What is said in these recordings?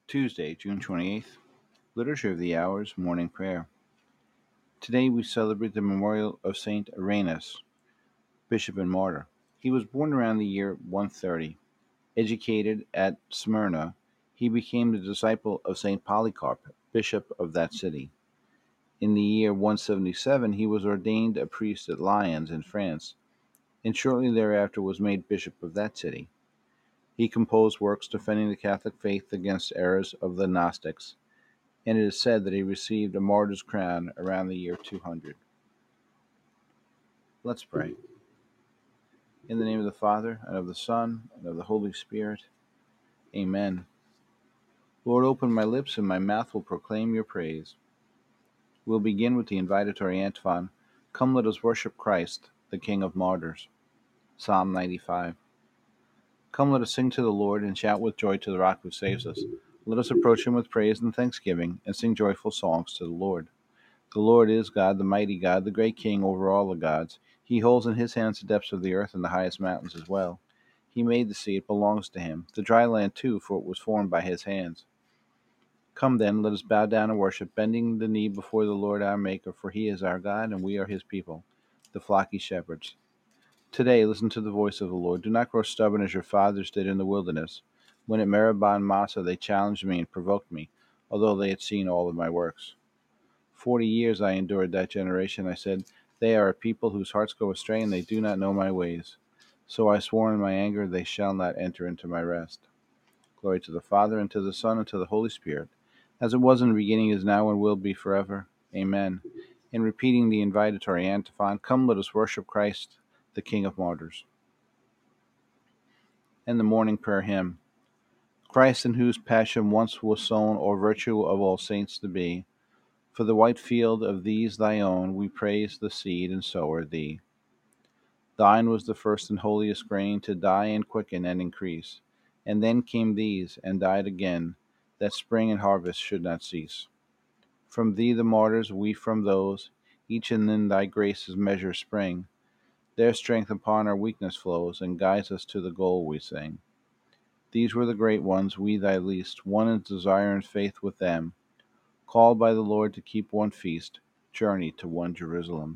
Tuesday, June 28th, Liturgy of the Hours, Morning Prayer. Today we celebrate the memorial of Saint Irenaeus, Bishop and Martyr. He was born around the year 130. Educated at Smyrna, he became the disciple of Saint Polycarp, Bishop of that city. In the year 177, he was ordained a priest at Lyons in France, and shortly thereafter was made bishop of that city. He composed works defending the Catholic faith against errors of the Gnostics, and it is said that he received a martyr's crown around the year 200. Let's pray. In the name of the Father, and of the Son, and of the Holy Spirit. Amen. Lord, open my lips, and my mouth will proclaim your praise. We'll begin with the invitatory antiphon, Come, let us worship Christ, the King of Martyrs. Psalm 95. Come, let us sing to the Lord, and shout with joy to the Rock who saves us. Let us approach him with praise and thanksgiving, and sing joyful songs to the Lord. The Lord is God, the mighty God, the great King over all the gods. He holds in his hands the depths of the earth and the highest mountains as well. He made the sea, it belongs to him. The dry land too, for it was formed by his hands. Come then, let us bow down and worship, bending the knee before the Lord our Maker, for he is our God, and we are his people, the flocky shepherds. Today listen to the voice of the Lord. Do not grow stubborn as your fathers did in the wilderness, when at Meribah and Massah they challenged me and provoked me, although they had seen all of my works. 40 years I endured that generation. I said, They are a people whose hearts go astray, and they do not know my ways. So I swore in my anger, They shall not enter into my rest. Glory to the Father, and to the Son, and to the Holy Spirit, as it was in the beginning, is now, and will be forever. Amen. In repeating the invitatory antiphon, Come, let us worship Christ, the King of Martyrs. And the morning prayer hymn, Christ, in whose passion once was sown all virtue of all saints to be, for the white field of these thy own, we praise the seed and sower thee. Thine was the first and holiest grain to die and quicken and increase, and then came these, and died again, that spring and harvest should not cease. From thee the martyrs, we from those, each in thy grace's measure spring. Their strength upon our weakness flows, and guides us to the goal we sing. These were the great ones, we thy least, one in desire and faith with them, called by the Lord to keep one feast, journey to one Jerusalem.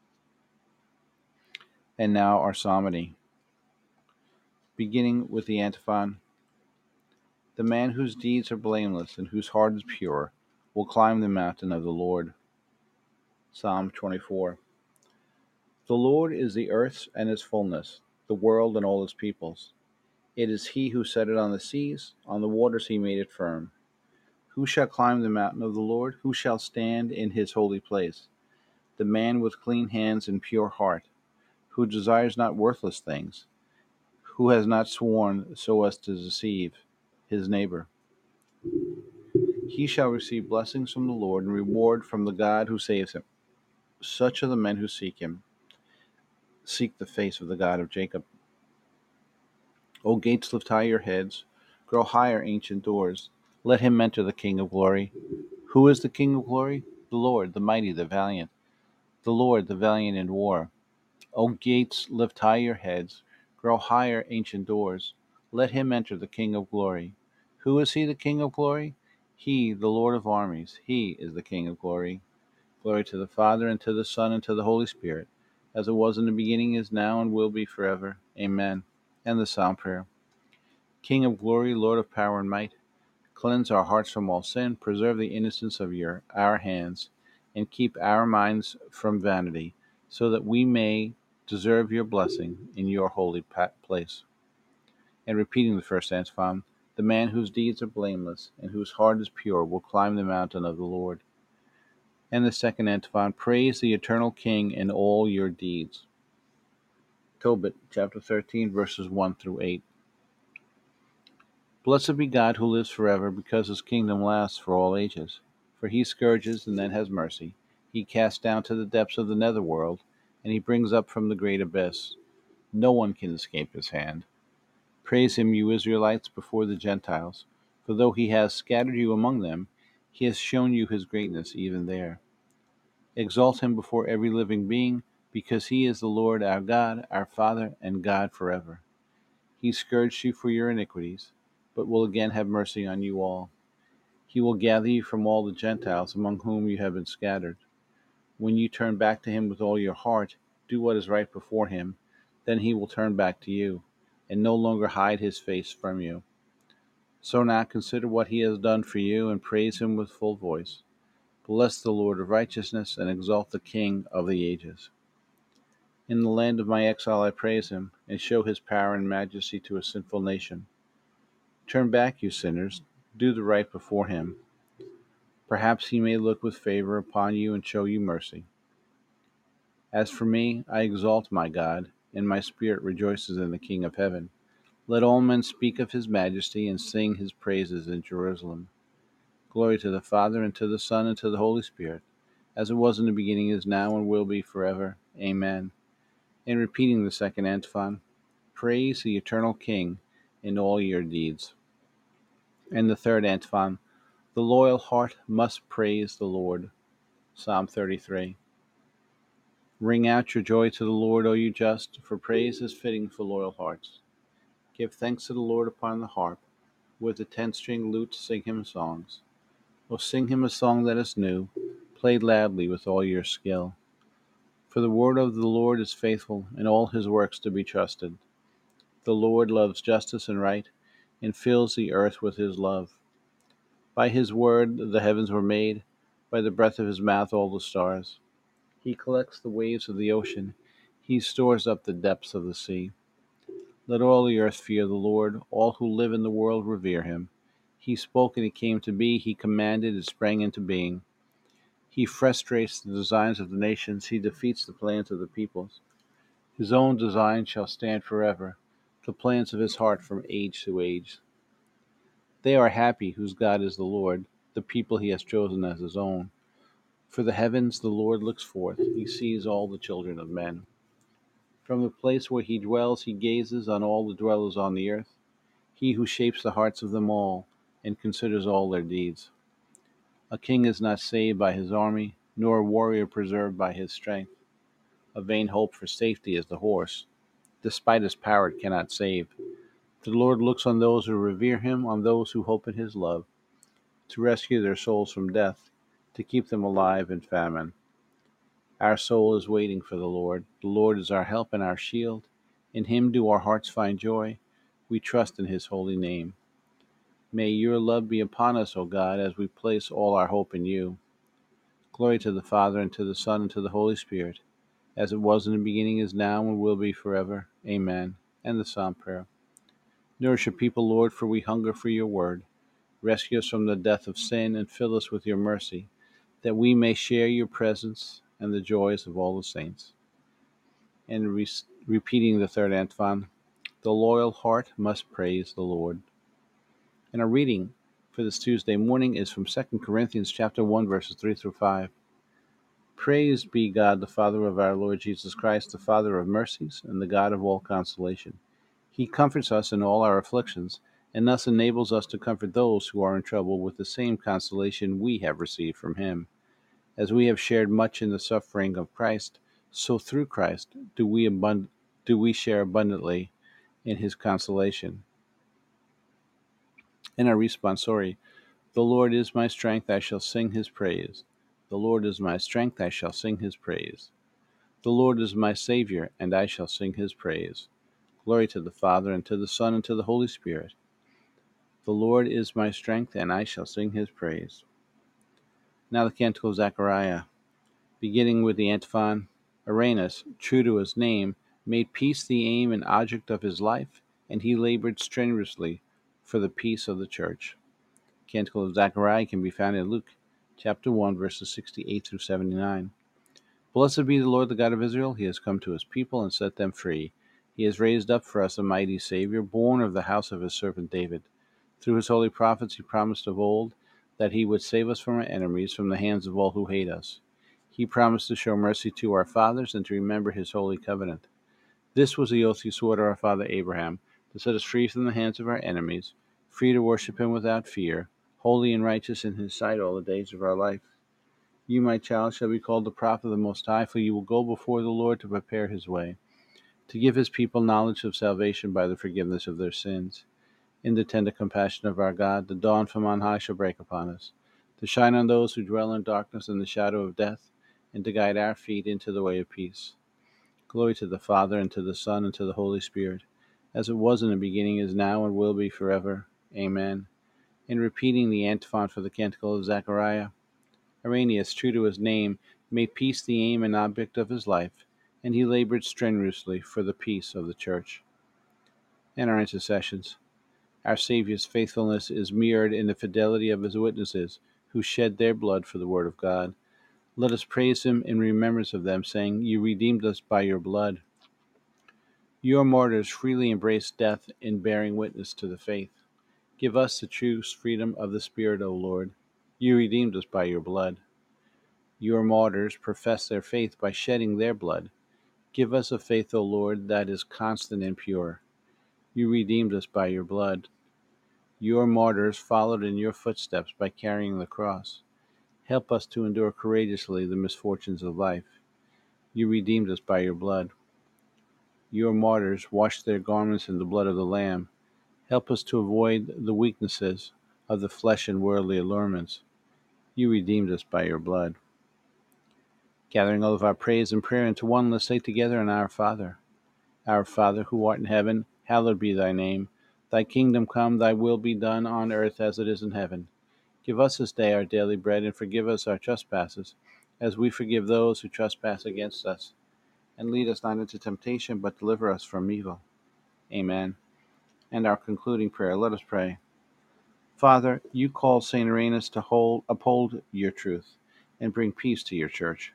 And now our psalmody. Beginning with the antiphon, The man whose deeds are blameless and whose heart is pure will climb the mountain of the Lord. Psalm 24. The Lord is the earth's and its fullness, the world and all its peoples. It is he who set it on the seas, on the waters he made it firm. Who shall climb the mountain of the Lord? Who shall stand in his holy place? The man with clean hands and pure heart, who desires not worthless things, who has not sworn so as to deceive his neighbor. He shall receive blessings from the Lord and reward from the God who saves him. Such are the men who seek him, seek the face of the God of Jacob. O gates, lift high your heads, grow higher, ancient doors. Let him enter, the King of glory. Who is the King of glory? The Lord, the mighty, the valiant. The Lord, the valiant in war. O gates, lift high your heads, grow higher, ancient doors. Let him enter, the King of glory. Who is he, the King of glory? He, the Lord of armies. He is the King of glory. Glory to the Father, and to the Son, and to the Holy Spirit, as it was in the beginning, is now, and will be forever. Amen. And the Psalm prayer. King of glory, Lord of power and might, cleanse our hearts from all sin, preserve the innocence of our hands, and keep our minds from vanity, so that we may deserve your blessing in your holy place. And repeating the first antiphon, the man whose deeds are blameless and whose heart is pure will climb the mountain of the Lord. And the second antiphon, praise the eternal King in all your deeds. Tobit, chapter 13, verses 1 through 8. Blessed be God who lives forever, because his kingdom lasts for all ages. For he scourges and then has mercy. He casts down to the depths of the netherworld, and he brings up from the great abyss. No one can escape his hand. Praise him, you Israelites, before the Gentiles. For though he has scattered you among them, he has shown you his greatness even there. Exalt him before every living being, because he is the Lord our God, our Father, and God forever. He scourged you for your iniquities, but will again have mercy on you all. He will gather you from all the Gentiles among whom you have been scattered. When you turn back to him with all your heart, do what is right before him, then he will turn back to you, and no longer hide his face from you. So now consider what he has done for you, and praise him with full voice. Bless the Lord of righteousness, and exalt the King of the ages. In the land of my exile I praise him, and show his power and majesty to a sinful nation. Turn back, you sinners, do the right before him. Perhaps he may look with favor upon you and show you mercy. As for me, I exalt my God, and my spirit rejoices in the King of heaven. Let all men speak of his majesty and sing his praises in Jerusalem. Glory to the Father, and to the Son, and to the Holy Spirit, as it was in the beginning, is now, and will be forever. Amen. And repeating the second antiphon, praise the eternal King in all your deeds. And the third antiphon, the loyal heart must praise the Lord. Psalm 33. Ring out your joy to the Lord, O you just, for praise is fitting for loyal hearts. Give thanks to the Lord upon the harp. With the 10-string lute sing him songs. O sing him a song that is new. Play loudly with all your skill. For the word of the Lord is faithful, and all his works to be trusted. The Lord loves justice and right, and fills the earth with his love. By his word the heavens were made, by the breath of his mouth all the stars. He collects the waves of the ocean, he stores up the depths of the sea. Let all the earth fear the Lord, all who live in the world revere him. He spoke and it came to be, he commanded it sprang into being. He frustrates the designs of the nations, he defeats the plans of the peoples. His own design shall stand forever, the plans of his heart from age to age. They are happy whose God is the Lord, the people he has chosen as his own. For the heavens the Lord looks forth, he sees all the children of men. From the place where he dwells he gazes on all the dwellers on the earth, he who shapes the hearts of them all, and considers all their deeds. A king is not saved by his army, nor a warrior preserved by his strength. A vain hope for safety is the horse. Despite his power it cannot save. The Lord looks on those who revere him, on those who hope in his love, to rescue their souls from death, to keep them alive in famine. Our soul is waiting for the Lord. The Lord is our help and our shield. In him do our hearts find joy. We trust in his holy name. May your love be upon us, O God, as we place all our hope in you. Glory to the Father, and to the Son, and to the Holy Spirit, as it was in the beginning, is now, and will be forever. Amen. And the Psalm prayer. Nourish your people, Lord, for we hunger for your word. Rescue us from the death of sin, and fill us with your mercy, that we may share your presence and the joys of all the saints. And repeating the third antiphon, the loyal heart must praise the Lord. And our reading for this Tuesday morning is from 2 Corinthians chapter 1, verses 3 through 5. Praise be God, the Father of our Lord Jesus Christ, the Father of mercies, and the God of all consolation. He comforts us in all our afflictions, and thus enables us to comfort those who are in trouble with the same consolation we have received from him. As we have shared much in the suffering of Christ, so through Christ do we share abundantly in his consolation. In our responsory, the Lord is my strength, I shall sing his praise. The Lord is my strength, I shall sing his praise. The Lord is my Savior, and I shall sing his praise. Glory to the Father, and to the Son, and to the Holy Spirit. The Lord is my strength, and I shall sing his praise. Now the Canticle of Zechariah, beginning with the antiphon. Arenas, true to his name, made peace the aim and object of his life, and he labored strenuously for the peace of the church. Canticle of Zechariah can be found in Luke chapter 1, verses 68 through 79. Blessed be the Lord, the God of Israel. He has come to his people and set them free. He has raised up for us a mighty Savior, born of the house of his servant David. Through his holy prophets he promised of old that he would save us from our enemies, from the hands of all who hate us. He promised to show mercy to our fathers and to remember his holy covenant. This was the oath he swore to our father Abraham, to set us free from the hands of our enemies, free to worship him without fear, holy and righteous in his sight all the days of our life. You, my child, shall be called the prophet of the Most High, for you will go before the Lord to prepare his way, to give his people knowledge of salvation by the forgiveness of their sins. In the tender compassion of our God, the dawn from on high shall break upon us, to shine on those who dwell in darkness and the shadow of death, and to guide our feet into the way of peace. Glory to the Father, and to the Son, and to the Holy Spirit, as it was in the beginning, is now, and will be forever. Amen. In repeating the antiphon for the Canticle of Zechariah, Irenaeus, true to his name, made peace the aim and object of his life, and he labored strenuously for the peace of the Church. And our intercessions. Our Saviour's faithfulness is mirrored in the fidelity of his witnesses, who shed their blood for the word of God. Let us praise him in remembrance of them, saying, You redeemed us by your blood. Your martyrs freely embraced death in bearing witness to the faith. Give us the true freedom of the Spirit, O Lord. You redeemed us by your blood. Your martyrs professed their faith by shedding their blood. Give us a faith, O Lord, that is constant and pure. You redeemed us by your blood. Your martyrs followed in your footsteps by carrying the cross. Help us to endure courageously the misfortunes of life. You redeemed us by your blood. Your martyrs washed their garments in the blood of the Lamb. Help us to avoid the weaknesses of the flesh and worldly allurements. You redeemed us by your blood. Gathering all of our praise and prayer into one, let's say together in Our Father. Our Father, who art in heaven, hallowed be thy name. Thy kingdom come, thy will be done on earth as it is in heaven. Give us this day our daily bread, and forgive us our trespasses, as we forgive those who trespass against us. And lead us not into temptation, but deliver us from evil. Amen. And our concluding prayer, let us pray. Father, you called St. Irenaeus to uphold your truth and bring peace to your church.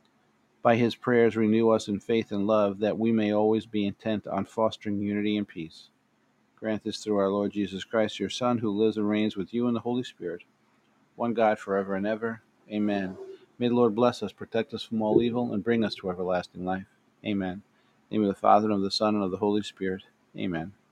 By his prayers, renew us in faith and love, that we may always be intent on fostering unity and peace. Grant this through our Lord Jesus Christ, your Son, who lives and reigns with you in the Holy Spirit, one God, forever and ever. Amen. May the Lord bless us, protect us from all evil, and bring us to everlasting life. Amen. In the name of the Father, and of the Son, and of the Holy Spirit. Amen.